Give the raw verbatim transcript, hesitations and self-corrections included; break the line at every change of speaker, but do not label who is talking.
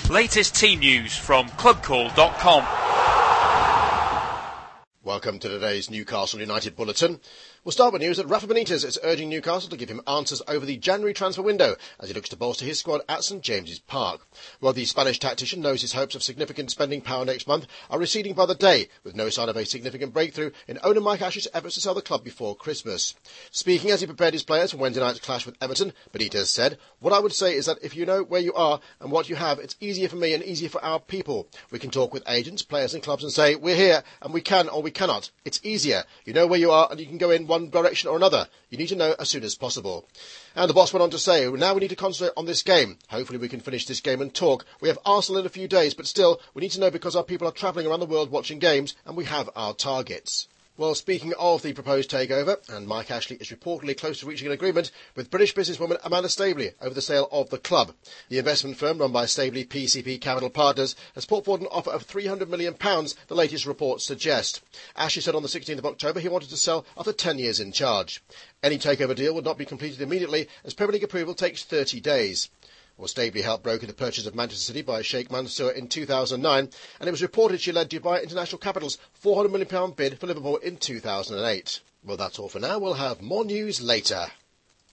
Latest team news from club call dot com.
Welcome to today's Newcastle United Bulletin. We'll start with news that Rafa Benitez is urging Newcastle to give him answers over the January transfer window as he looks to bolster his squad at St James's Park. Well, the Spanish tactician knows his hopes of significant spending power next month are receding by the day, with no sign of a significant breakthrough in owner Mike Ashley's efforts to sell the club before Christmas. Speaking as he prepared his players for Wednesday night's clash with Everton, Benitez said, "What I would say is that if you know where you are and what you have, it's easier for me and easier for our people. We can talk with agents, players and clubs and say, we're here and we can or we cannot. It's easier. You know where you are and you can go in one direction or another. You need to know as soon as possible." And the boss went on to say, now we need to concentrate on this game. Hopefully we can finish this game and talk. We have Arsenal in a few days, but still, we need to know because our people are travelling around the world watching games and we have our targets. Well, speaking of the proposed takeover, and Mike Ashley is reportedly close to reaching an agreement with British businesswoman Amanda Staveley over the sale of the club. The investment firm run by Staveley P C P Capital Partners has put forward an offer of three hundred million pounds, the latest reports suggest. Ashley said on the sixteenth of October he wanted to sell after ten years in charge. Any takeover deal would not be completed immediately, as Premier League approval takes thirty days. Well, Staveley helped broker the purchase of Manchester City by Sheikh Mansour in two thousand nine, and it was reported she led Dubai International Capital's four hundred million pounds bid for Liverpool in two thousand eight. Well, that's all for now. We'll have more news later.